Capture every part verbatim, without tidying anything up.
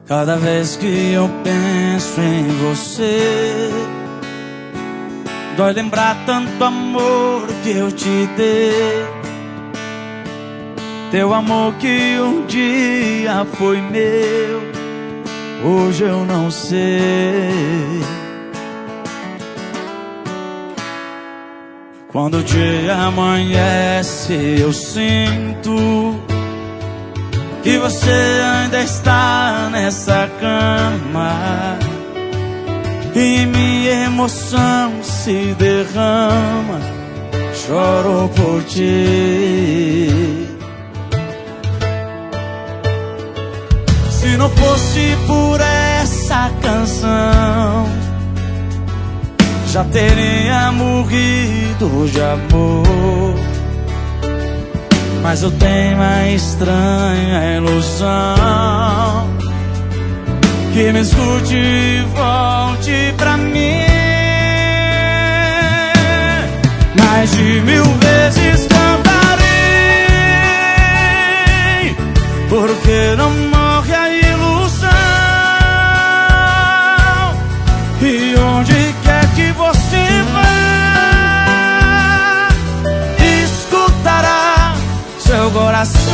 Cada vez que eu penso em você, dói lembrar tanto amor que eu te dei. Teu amor que um dia foi meu, hoje eu não sei. Quando o dia amanhece eu sinto que você ainda está nessa cama e minha emoção se derrama, choro por ti. Se não fosse por essa canção, já teria morrido de amor. Mas eu tenho uma estranha ilusão que me escute e volte pra mim. Mais de mil vezes cantarei, porque não morre a ilusão. E onde quer que você vá, escutará seu coração.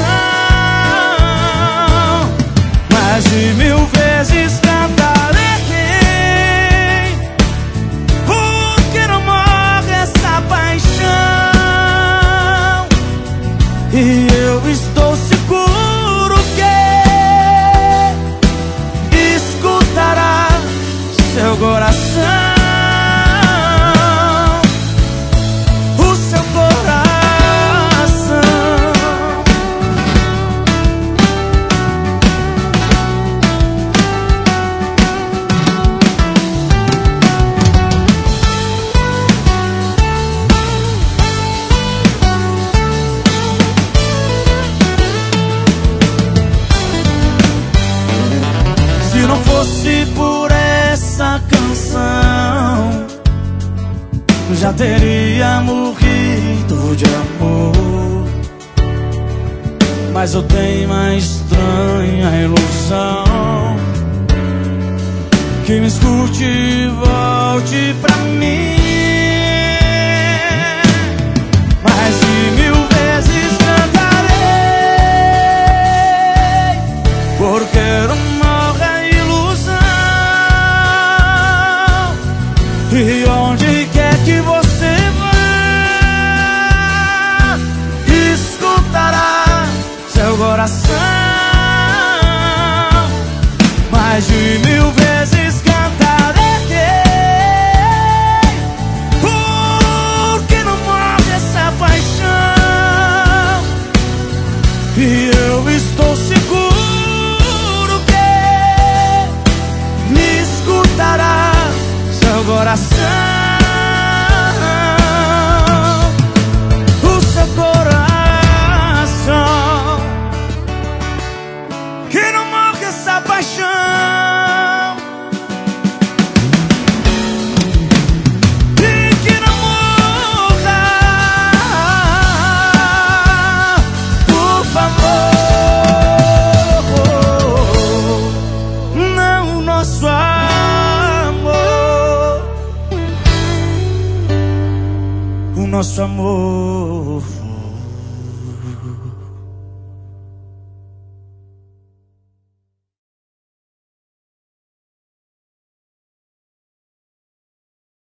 Mais de mil vezes cantarei, porque não morre essa paixão. E eu estou seguro que escutará seu coração. O seu coração. Se não fosse por essa canção, já teria morrido de amor. Mas eu tenho uma estranha ilusão que me escute e volte pra mim. Mais de mil vezes cantarei, porque não morre a ilusão. E onde quer que você vá, escutará seu coração. Mais de mil vezes cantarei, porque não morre essa paixão. E eu estou seguro que me escutará seu coração. O seu coração, que não morre essa paixão. E que não morra, por favor. Não, nosso amor, o nosso amor.